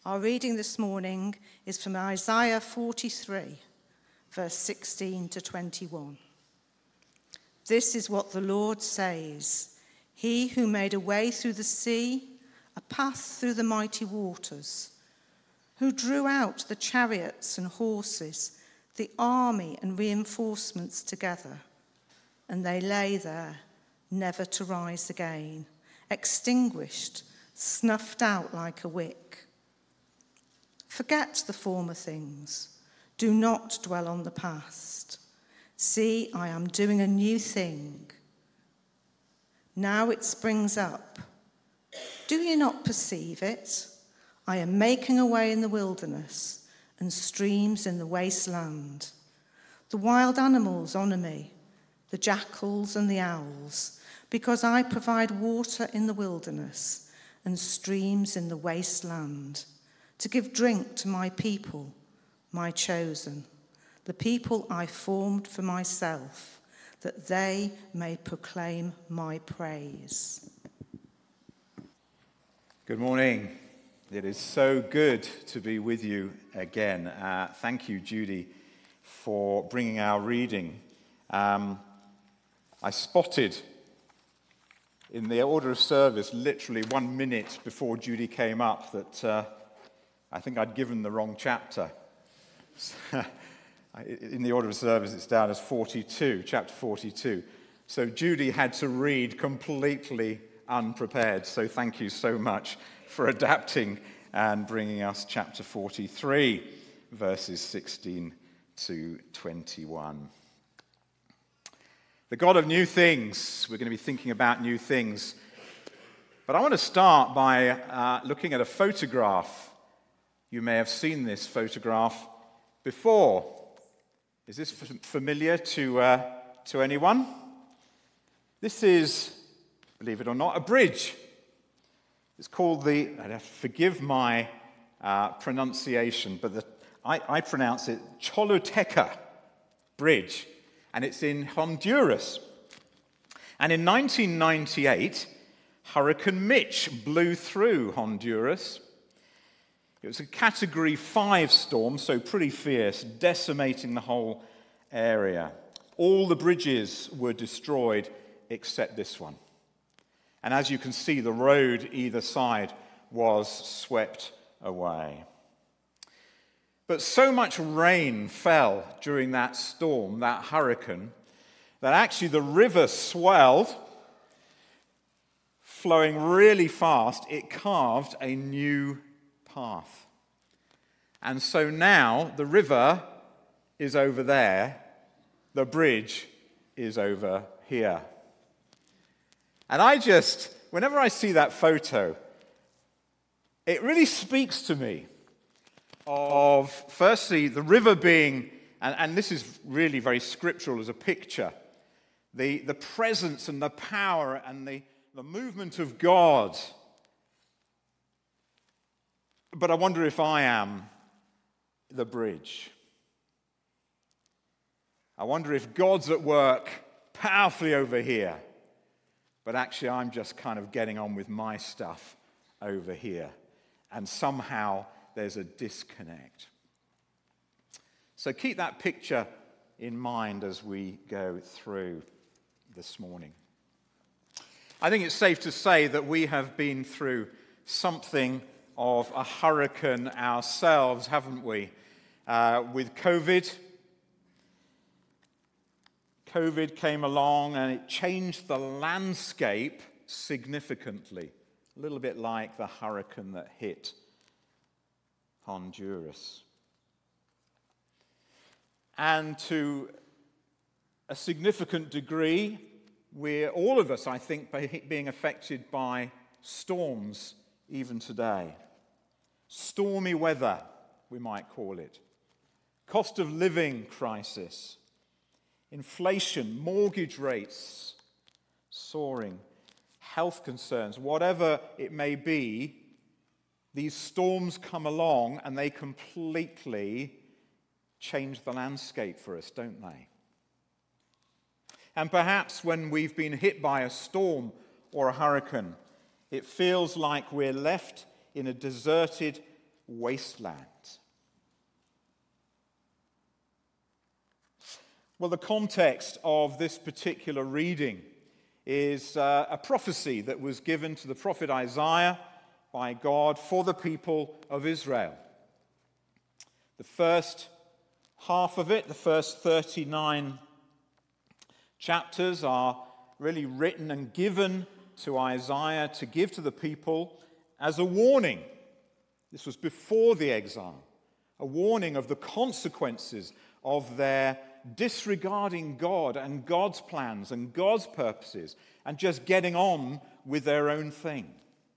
Our reading this morning is from Isaiah 43, verse 16 to 21. This is what the Lord says, He who made a way through the sea, a path through the mighty waters, who drew out the chariots and horses, the army and reinforcements together, and they lay there, never to rise again, extinguished, snuffed out like a wick. Forget the former things. Do not dwell on the past. See, I am doing a new thing. Now it springs up. Do you not perceive it? I am making a way in the wilderness and streams in the wasteland. The wild animals honor me, the jackals and the owls, because I provide water in the wilderness and streams in the wasteland, to give drink to my people, my chosen, the people I formed for myself, that they may proclaim my praise. Good morning. It is so good to be with you again. Thank you, Judy, for bringing our reading. I spotted in the order of service, literally 1 minute before Judy came up, that I think I'd given the wrong chapter. In the order of service, it's down as 42, chapter 42. So Judy had to read completely unprepared. So thank you so much for adapting and bringing us chapter 43, verses 16 to 21. The God of new things. We're going to be thinking about new things. But I want to start by looking at a photograph. You may have seen this photograph before. Is this familiar to anyone? This is, believe it or not, a bridge. It's called forgive my pronunciation, but I pronounce it Choluteca Bridge, and it's in Honduras. And in 1998, Hurricane Mitch blew through Honduras. It was a Category 5 storm, so pretty fierce, decimating the whole area. All the bridges were destroyed except this one. And as you can see, the road either side was swept away. But so much rain fell during that storm, that hurricane, that actually the river swelled, flowing really fast. It carved a new path. And so now the river is over there, the bridge is over here. And whenever I see that photo, it really speaks to me of, firstly, the river being, and this is really very scriptural as a picture, the presence and the power and the movement of God. But I wonder if I am the bridge. I wonder if God's at work powerfully over here, but actually I'm just kind of getting on with my stuff over here. And somehow there's a disconnect. So keep that picture in mind as we go through this morning. I think it's safe to say that we have been through something of a hurricane ourselves, haven't we? With COVID. COVID came along and it changed the landscape significantly. A little bit like the hurricane that hit Honduras. And to a significant degree, we're all of us, I think, being affected by storms even today. Stormy weather, we might call it. Cost of living crisis. Inflation, mortgage rates soaring. Health concerns, whatever it may be, these storms come along and they completely change the landscape for us, don't they? And perhaps when we've been hit by a storm or a hurricane, it feels like we're left in a deserted wasteland. Well, the context of this particular reading is a prophecy that was given to the prophet Isaiah by God for the people of Israel. The first half of it, the first 39 chapters, are really written and given to Isaiah to give to the people as a warning. This was before the exile, a warning of the consequences of their disregarding God and God's plans and God's purposes and just getting on with their own thing.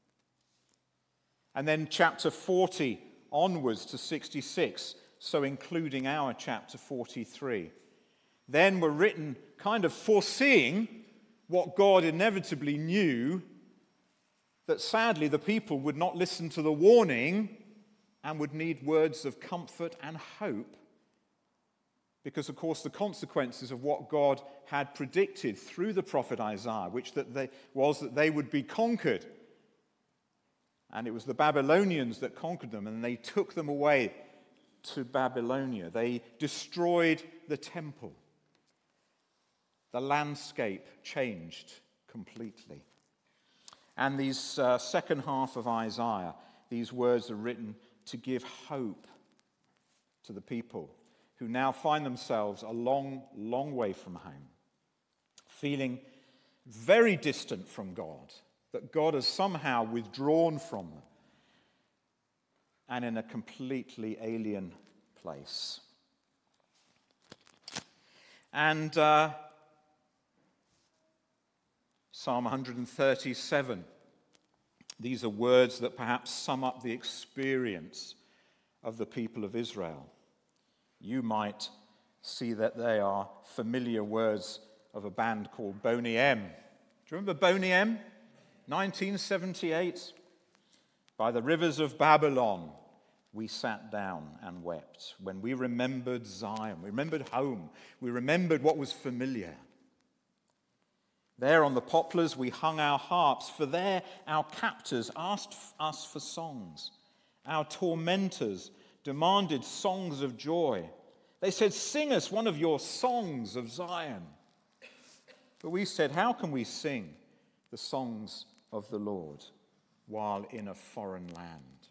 And then chapter 40 onwards to 66, so including our chapter 43, then were written kind of foreseeing what God inevitably knew, that sadly the people would not listen to the warning and would need words of comfort and hope. Because, of course, the consequences of what God had predicted through the prophet Isaiah, was that they would be conquered. And it was the Babylonians that conquered them, and they took them away to Babylonia. They destroyed the temple. The landscape changed completely. And these second half of Isaiah, these words are written to give hope to the people who now find themselves a long, long way from home, feeling very distant from God, that God has somehow withdrawn from them, and in a completely alien place. And Psalm 137, these are words that perhaps sum up the experience of the people of Israel. You might see that they are familiar words of a band called Boney M. Do you remember Boney M? 1978. By the rivers of Babylon, we sat down and wept. When we remembered Zion, we remembered home, we remembered what was familiar. There on the poplars we hung our harps, for there our captors asked us for songs. Our tormentors demanded songs of joy. They said, "Sing us one of your songs of Zion." But we said, "How can we sing the songs of the Lord while in a foreign land?"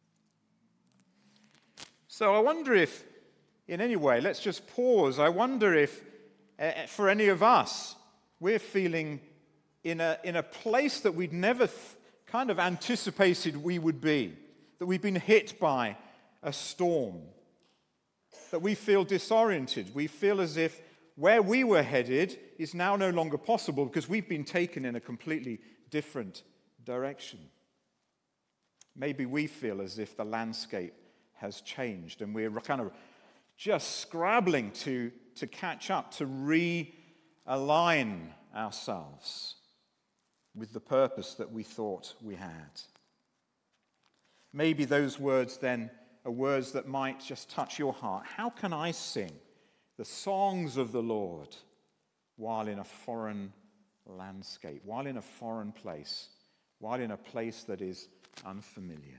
So I wonder if, in any way, let's just pause. I wonder if, for any of us, we're feeling in a place that we'd never kind of anticipated we would be, that we've been hit by a storm, that we feel disoriented. We feel as if where we were headed is now no longer possible because we've been taken in a completely different direction. Maybe we feel as if the landscape has changed and we're kind of just scrabbling to catch up, to realign ourselves with the purpose that we thought we had. Maybe those words then are words that might just touch your heart. How can I sing the songs of the Lord while in a foreign landscape, while in a foreign place, while in a place that is unfamiliar?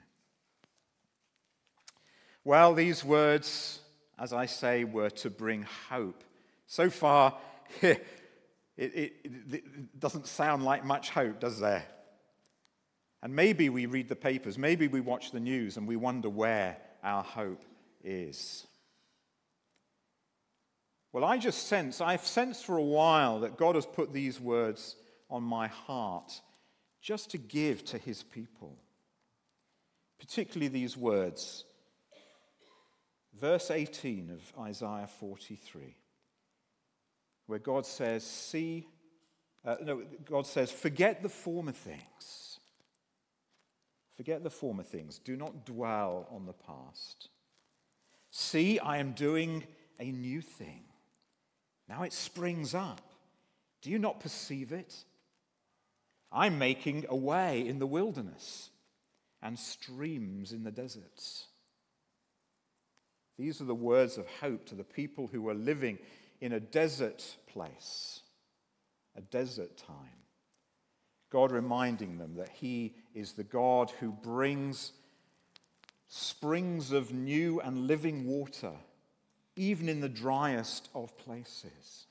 Well, these words, as I say, were to bring hope. So far, it doesn't sound like much hope, does there? And maybe we read the papers, maybe we watch the news and we wonder where our hope is. Well, I've sensed for a while that God has put these words on my heart just to give to his people. Particularly these words, verse 18 of Isaiah 43, where God says, forget the former things. Forget the former things. Do not dwell on the past. See, I am doing a new thing. Now it springs up. Do you not perceive it? I'm making a way in the wilderness and streams in the deserts. These are the words of hope to the people who are living in a desert place, a desert time. God reminding them that he is the God who brings springs of new and living water, even in the driest of places.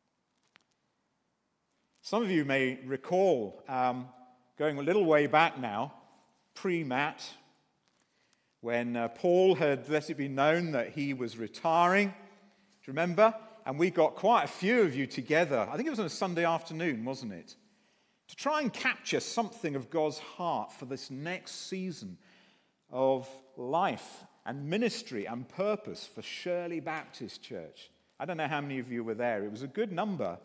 Some of you may recall, going a little way back now, pre-Matt, when Paul had let it be known that he was retiring. Do you remember? And we got quite a few of you together. I think it was on a Sunday afternoon, wasn't it? To try and capture something of God's heart for this next season of life and ministry and purpose for Shirley Baptist Church. I don't know how many of you were there. It was a good number.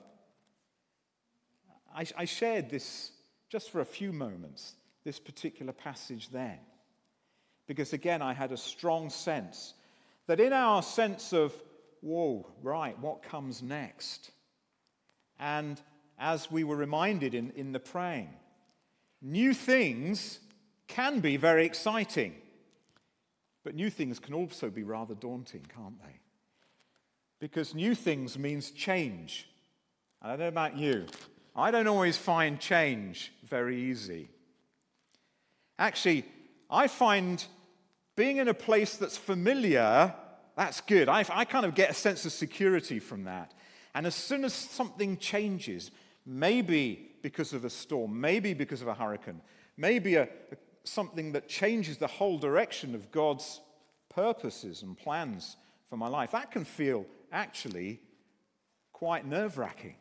I shared this just for a few moments, this particular passage then. Because again, I had a strong sense that in our sense of, whoa, right, what comes next? And as we were reminded in the praying, new things can be very exciting, but new things can also be rather daunting, can't they? Because new things means change. I don't know about you. I don't always find change very easy. Actually, I find being in a place that's familiar, that's good. I kind of get a sense of security from that. And as soon as something changes, maybe because of a storm, maybe because of a hurricane, maybe something that changes the whole direction of God's purposes and plans for my life, that can feel actually quite nerve-wracking.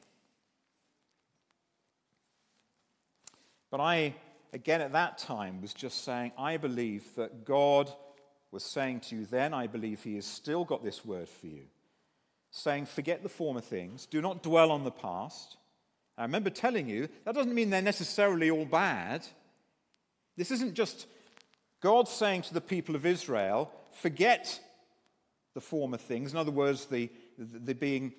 But I, again at that time, was just saying, I believe that God was saying to you then, I believe he has still got this word for you, saying, forget the former things, do not dwell on the past. I remember telling you, that doesn't mean they're necessarily all bad. This isn't just God saying to the people of Israel, forget the former things. In other words, the being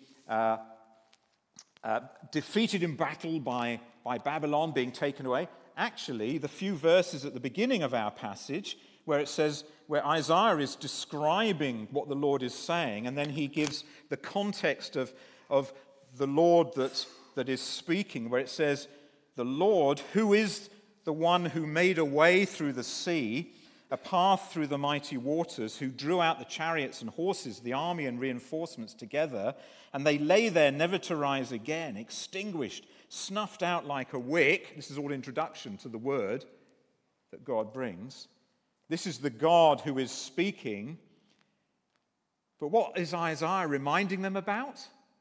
defeated in battle by Babylon, being taken away. Actually, the few verses at the beginning of our passage where it says, where Isaiah is describing what the Lord is saying, and then he gives the context of the Lord that is speaking, where it says, the Lord, who is the one who made a way through the sea, a path through the mighty waters, who drew out the chariots and horses, the army and reinforcements together, and they lay there never to rise again, extinguished, snuffed out like a wick. This is all introduction to the word that God brings. This is the God who is speaking. But what is Isaiah reminding them about?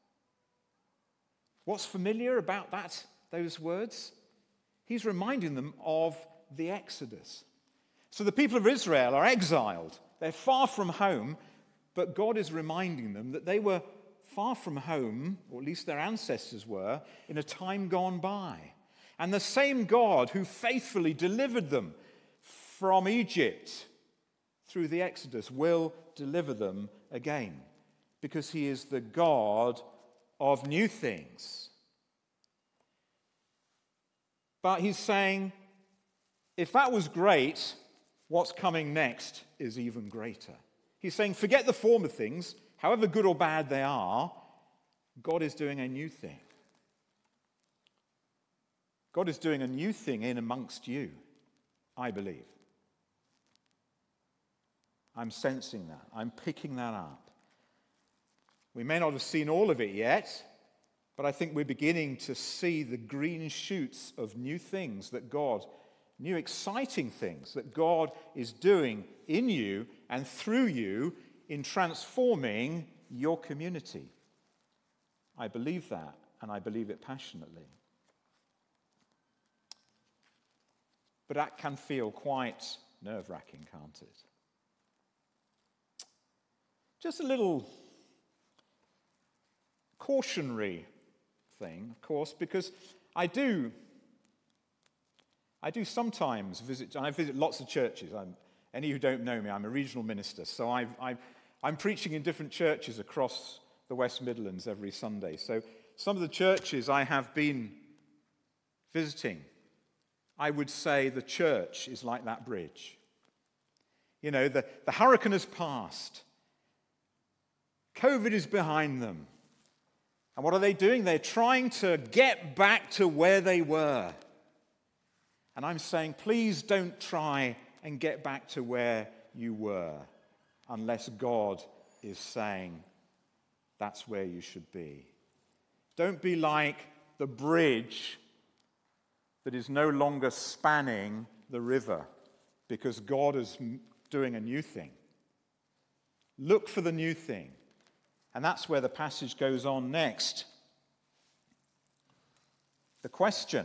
What's familiar about those words? He's reminding them of the Exodus. So the people of Israel are exiled. They're far from home, but God is reminding them that they were far from home, or at least their ancestors were, in a time gone by. And the same God who faithfully delivered them from Egypt through the Exodus will deliver them again, because he is the God of new things. But he's saying, if that was great, what's coming next is even greater. He's saying, forget the former things, however good or bad they are, God is doing a new thing. God is doing a new thing in amongst you, I believe. I'm sensing that. I'm picking that up. We may not have seen all of it yet, but I think we're beginning to see the green shoots of new things that God, new exciting things that God is doing in you and through you in transforming your community. I believe that, and I believe it passionately. But that can feel quite nerve-wracking, can't it? Just a little cautionary thing, of course, because I do sometimes visit, and I visit lots of churches. Any who don't know me, I'm a regional minister, so I'm preaching in different churches across the West Midlands every Sunday. So some of the churches I have been visiting, I would say the church is like that bridge. You know, the hurricane has passed. COVID is behind them. And what are they doing? They're trying to get back to where they were. And I'm saying, please don't try and get back to where you were, unless God is saying that's where you should be. Don't be like the bridge that is no longer spanning the river because God is doing a new thing. Look for the new thing. And that's where the passage goes on next. The question.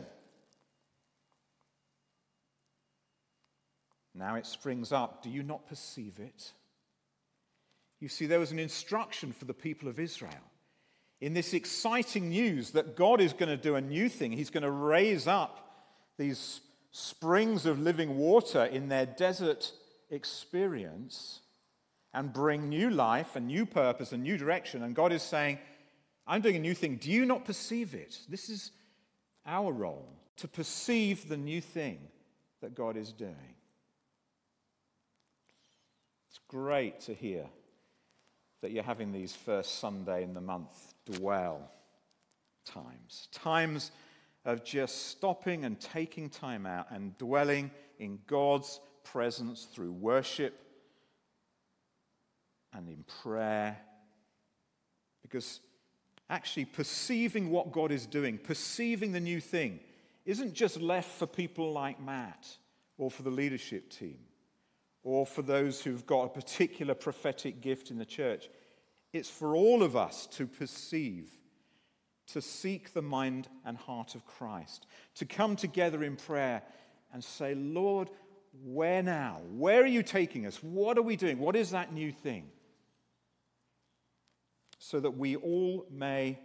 Now it springs up. Do you not perceive it? You see, there was an instruction for the people of Israel in this exciting news that God is going to do a new thing. He's going to raise up these springs of living water in their desert experience and bring new life and new purpose and new direction. And God is saying, I'm doing a new thing. Do you not perceive it? This is our role, to perceive the new thing that God is doing. It's great to hear that you're having these first Sunday in the month dwell times of just stopping and taking time out and dwelling in God's presence through worship and in prayer. Because actually perceiving what God is doing, perceiving the new thing, isn't just left for people like Matt or for the leadership team or for those who've got a particular prophetic gift in the church. It's for all of us to perceive, to seek the mind and heart of Christ, to come together in prayer and say, Lord, where now? Where are you taking us? What are we doing? What is that new thing? So that we all may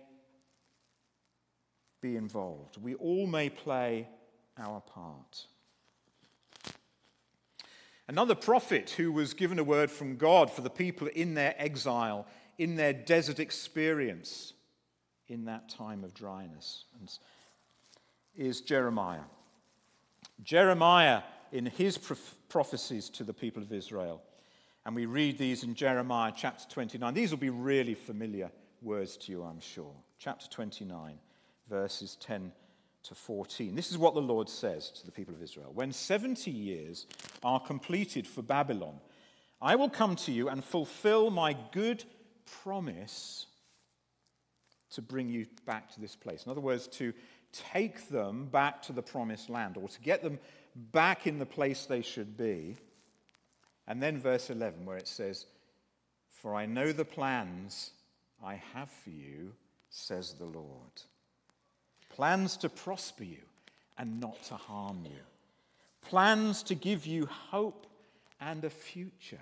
be involved. We all may play our part. Another prophet who was given a word from God for the people in their exile, in their desert experience, in that time of dryness, is Jeremiah. Jeremiah, in his prophecies to the people of Israel, and we read these in Jeremiah chapter 29. These will be really familiar words to you, I'm sure. Chapter 29, verses 10 to 14. This is what the Lord says to the people of Israel. When 70 years are completed for Babylon, I will come to you and fulfill my good promise to bring you back to this place. In other words, to take them back to the promised land, or to get them back in the place they should be. And then verse 11, where it says, For I know the plans I have for you, says the Lord. Plans to prosper you and not to harm you. Plans to give you hope and a future.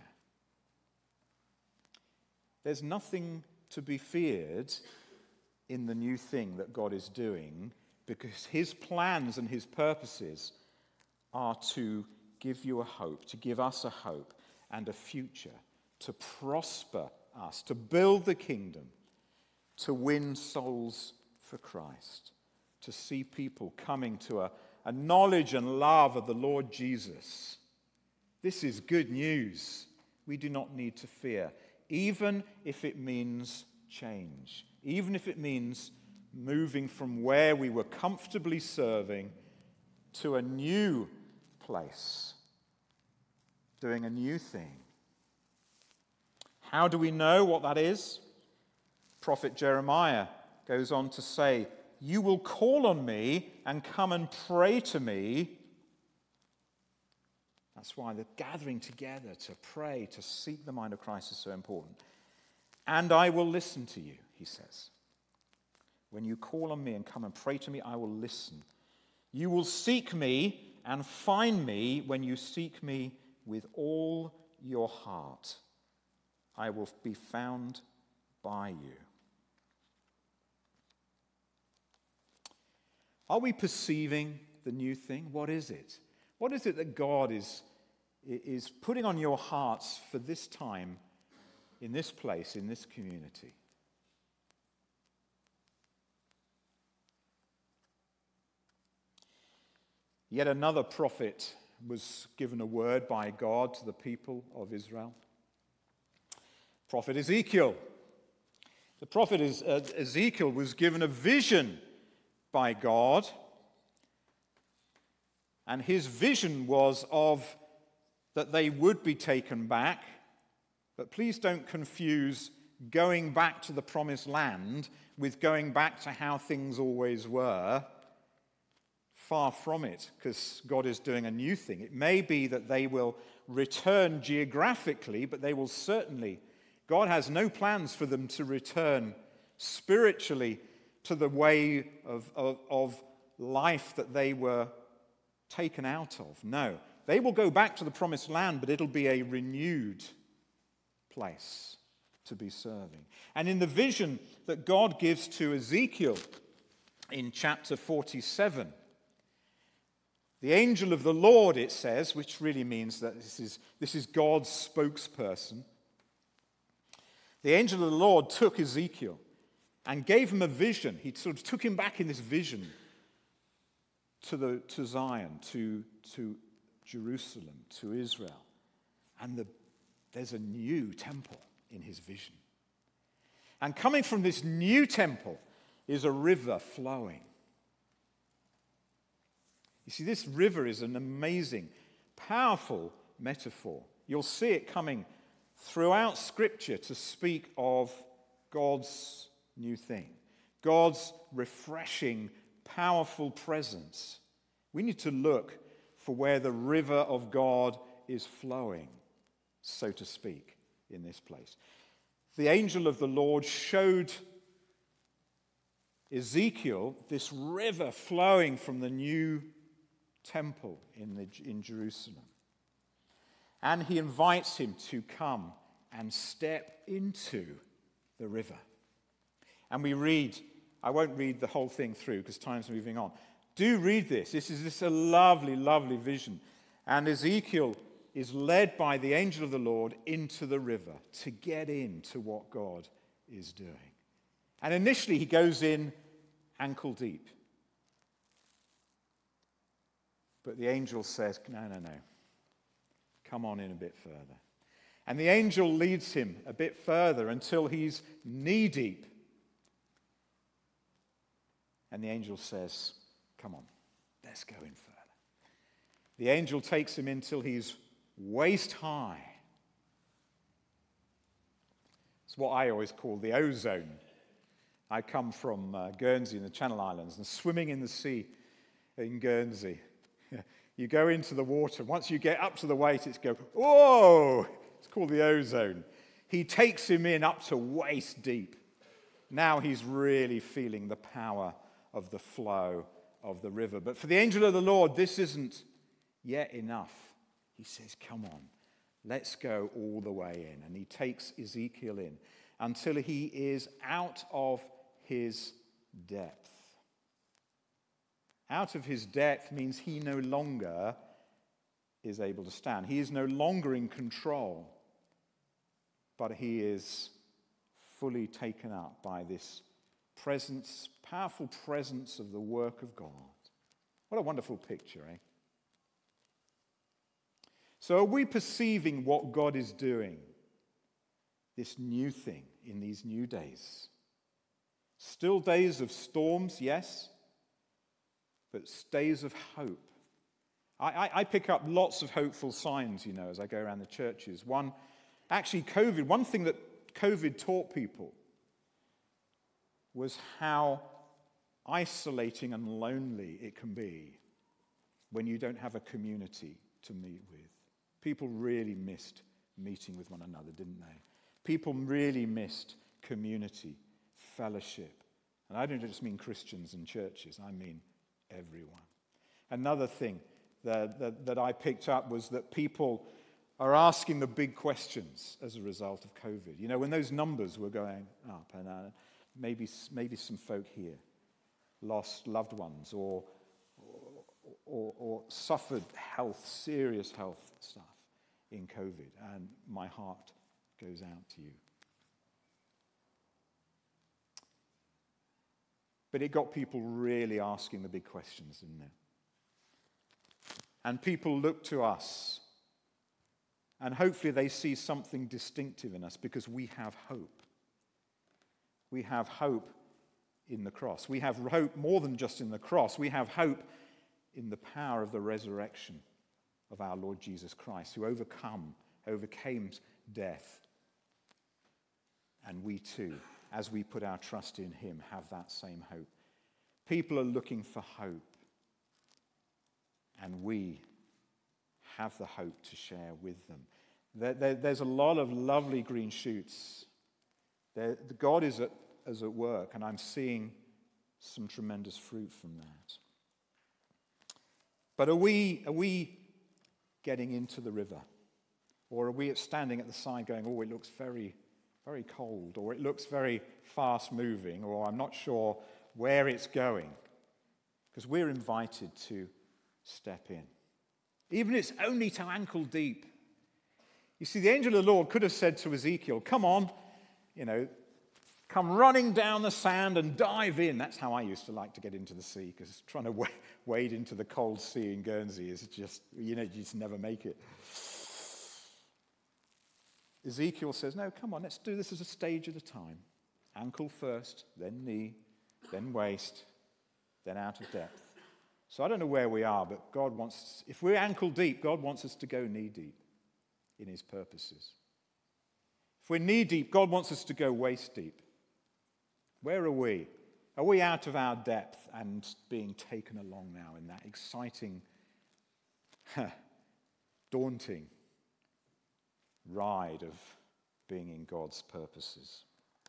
There's nothing to be feared in the new thing that God is doing, because his plans and his purposes are to give you a hope, to give us a hope and a future, to prosper us, to build the kingdom, to win souls for Christ, to see people coming to a knowledge and love of the Lord Jesus. This is good news. We do not need to fear, even if it means change, even if it means moving from where we were comfortably serving to a new place, doing a new thing. How do we know what that is? Prophet Jeremiah goes on to say, You will call on me and come and pray to me. That's why the gathering together to pray, to seek the mind of Christ is so important. And I will listen to you, he says. When you call on me and come and pray to me, I will listen. You will seek me and find me when you seek me with all your heart. I will be found by you. Are we perceiving the new thing? What is it? What is it that God is putting on your hearts for this time, in this place, in this community? Yet another prophet was given a word by God to the people of Israel. Prophet Ezekiel. The prophet Ezekiel was given a vision by God, and his vision was of that they would be taken back, but please don't confuse going back to the promised land with going back to how things always were. Far from it, because God is doing a new thing. It may be that they will return geographically, but they will certainly, God has no plans for them to return spiritually to the way of life that they were taken out of. No, they will go back to the promised land, but it'll be a renewed place to be serving. And in the vision that God gives to Ezekiel in chapter 47, the angel of the Lord, it says, which really means that this is God's spokesperson. The angel of the Lord took Ezekiel and gave him a vision. He sort of took him back in this vision to Zion, to Jerusalem, to Israel. And there's a new temple in his vision. And coming from this new temple is a river flowing. You see, this river is an amazing, powerful metaphor. You'll see it coming throughout Scripture to speak of God's new thing, God's refreshing, powerful presence. We need to look for where the river of God is flowing, so to speak, in this place. The angel of the Lord showed Ezekiel this river flowing from the new temple in Jerusalem. And he invites him to come and step into the river. And we read, I won't read the whole thing through because time's moving on. Do read this. This is a lovely, lovely vision. And Ezekiel is led by the angel of the Lord into the river to get into what God is doing. And initially he goes in ankle deep. But the angel says, no. Come on in a bit further. And the angel leads him a bit further until he's knee deep. And the angel says, come on, let's go in further. The angel takes him until he's waist high. It's what I always call the ozone. I come from Guernsey in the Channel Islands, and swimming in the sea in Guernsey, you go into the water. Once you get up to the waist, it's whoa! It's called the ozone. He takes him in up to waist deep. Now he's really feeling the power of the flow of the river. But for the angel of the Lord, this isn't yet enough. He says, come on, let's go all the way in. And he takes Ezekiel in until he is out of his depth. Out of his depth means he no longer is able to stand. He is no longer in control, but he is fully taken up by this presence, powerful presence of the work of God. What a wonderful picture, eh? So are we perceiving what God is doing, this new thing in these new days? Still days of storms, yes, but days of hope. I pick up lots of hopeful signs, as I go around the churches. One thing that COVID taught people was how isolating and lonely it can be when you don't have a community to meet with. People really missed meeting with one another, didn't they? People really missed community, fellowship. And I don't just mean Christians and churches, I mean everyone. Another thing that I picked up was that people are asking the big questions as a result of COVID. When those numbers were going up, and maybe some folk here lost loved ones or suffered serious health stuff in COVID, and my heart goes out to you. But it got people really asking the big questions, didn't it? And people look to us, and hopefully they see something distinctive in us because we have hope. We have hope in the cross. We have hope more than just in the cross. We have hope in the power of the resurrection of our Lord Jesus Christ, who overcame death. And we too, as we put our trust in him, have that same hope. People are looking for hope. And we have the hope to share with them. There's a lot of lovely green shoots. God is at work, and I'm seeing some tremendous fruit from that. But are we getting into the river? Or are we standing at the side going, oh, it looks very, very cold, or it looks very fast moving, or I'm not sure where it's going? Because we're invited to step in. Even if it's only to ankle deep. You see, the angel of the Lord could have said to Ezekiel, come on, come running down the sand and dive in. That's how I used to like to get into the sea, because trying to wade into the cold sea in Guernsey is just, you just never make it. Ezekiel says, no, come on, let's do this as a stage at a time. Ankle first, then knee, then waist, then out of depth. So I don't know where we are, but God wants, if we're ankle deep, God wants us to go knee deep in his purposes. If we're knee deep, God wants us to go waist deep. Where are we? Are we out of our depth and being taken along now in that exciting, daunting ride of being in God's purposes?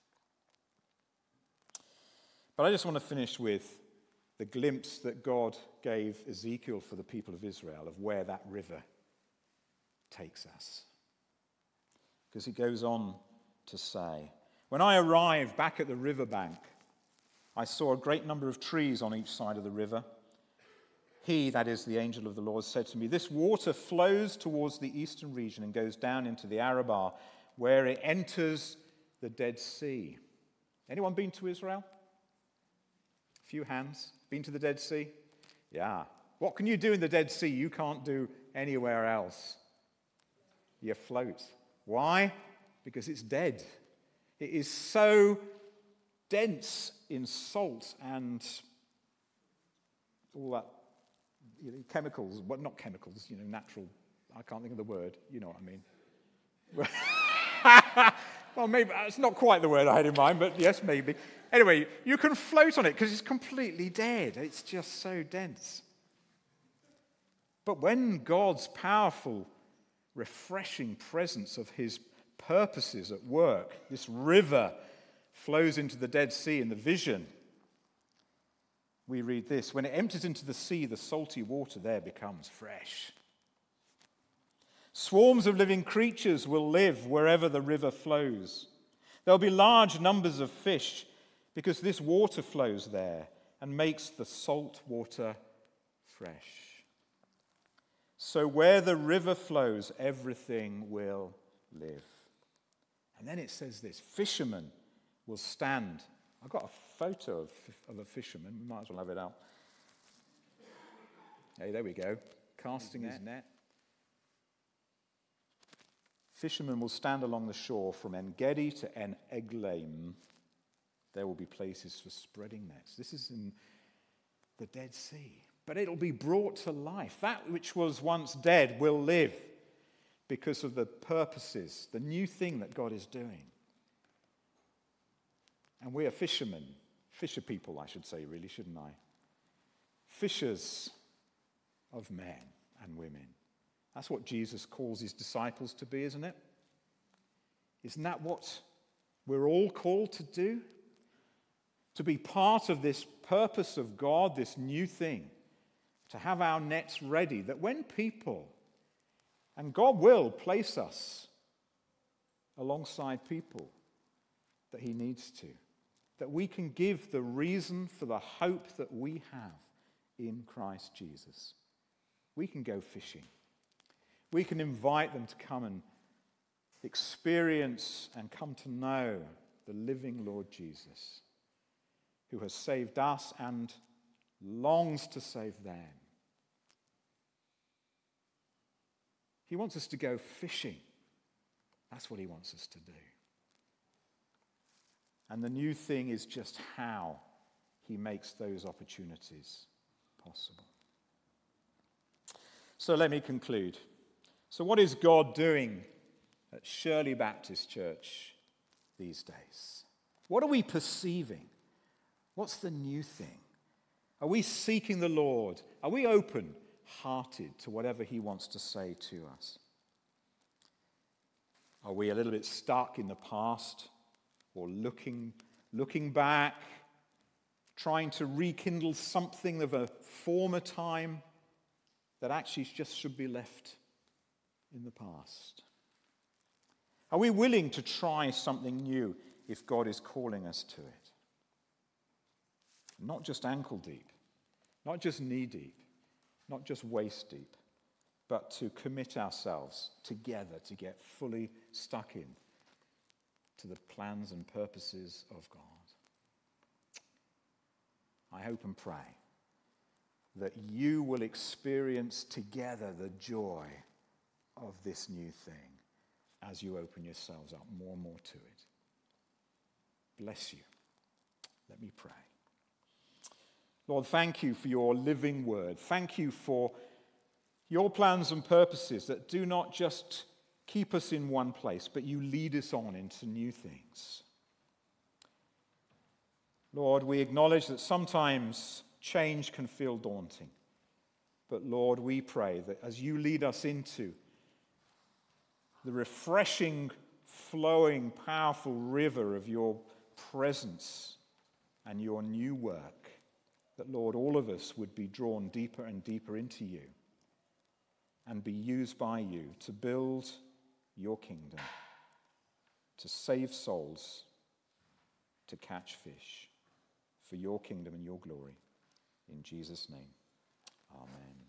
But I just want to finish with the glimpse that God gave Ezekiel for the people of Israel of where that river takes us. Because he goes on to say, when I arrived back at the riverbank, I saw a great number of trees on each side of the river. He, that is the angel of the Lord, said to me, this water flows towards the eastern region and goes down into the Arabah, where it enters the Dead Sea. Anyone been to Israel? A few hands. Been to the Dead Sea? Yeah. What can you do in the Dead Sea you can't do anywhere else? You float. Why? Because it's dead. It is so dense in salt and all that, chemicals, but not chemicals, natural, I can't think of the word, you know what I mean. Well, maybe, it's not quite the word I had in mind, but yes, maybe. Anyway, you can float on it because it's completely dead. It's just so dense. But when God's powerful, refreshing presence of his purposes at work, this river flows into the Dead Sea in the vision, we read this, when it empties into the sea, the salty water there becomes fresh. Swarms of living creatures will live wherever the river flows. There'll be large numbers of fish because this water flows there and makes the salt water fresh. So where the river flows, everything will live. And then it says this, fishermen will stand. I've got a photo of a fisherman. We might as well have it out. Hey, there we go. Casting his net. Fishermen will stand along the shore from En-Gedi to En-Eglaim. There will be places for spreading nets. This is in the Dead Sea. But it'll be brought to life. That which was once dead will live because of the purposes, the new thing that God is doing. And we are fishermen, fisher people, I should say, really, shouldn't I? Fishers of men and women. That's what Jesus calls his disciples to be, isn't it? Isn't that what we're all called to do? To be part of this purpose of God, this new thing, to have our nets ready, that when people, and God will place us alongside people that he needs to, that we can give the reason for the hope that we have in Christ Jesus. We can go fishing. We can invite them to come and experience and come to know the living Lord Jesus, who has saved us and longs to save them. He wants us to go fishing. That's what he wants us to do. And the new thing is just how he makes those opportunities possible. So let me conclude. So what is God doing at Shirley Baptist Church these days? What are we perceiving? What's the new thing? Are we seeking the Lord? Are we open-hearted to whatever he wants to say to us? Are we a little bit stuck in the past or looking back, trying to rekindle something of a former time that actually just should be left in the past? Are we willing to try something new if God is calling us to it? Not just ankle deep, not just knee deep, not just waist deep, but to commit ourselves together to get fully stuck in to the plans and purposes of God. I hope and pray that you will experience together the joy of this new thing as you open yourselves up more and more to it. Bless you. Let me pray. Lord, thank you for your living word. Thank you for your plans and purposes that do not just keep us in one place, but you lead us on into new things. Lord, we acknowledge that sometimes change can feel daunting. But Lord, we pray that as you lead us into the refreshing, flowing, powerful river of your presence and your new work, that, Lord, all of us would be drawn deeper and deeper into you and be used by you to build your kingdom, to save souls, to catch fish for your kingdom and your glory. In Jesus' name, amen.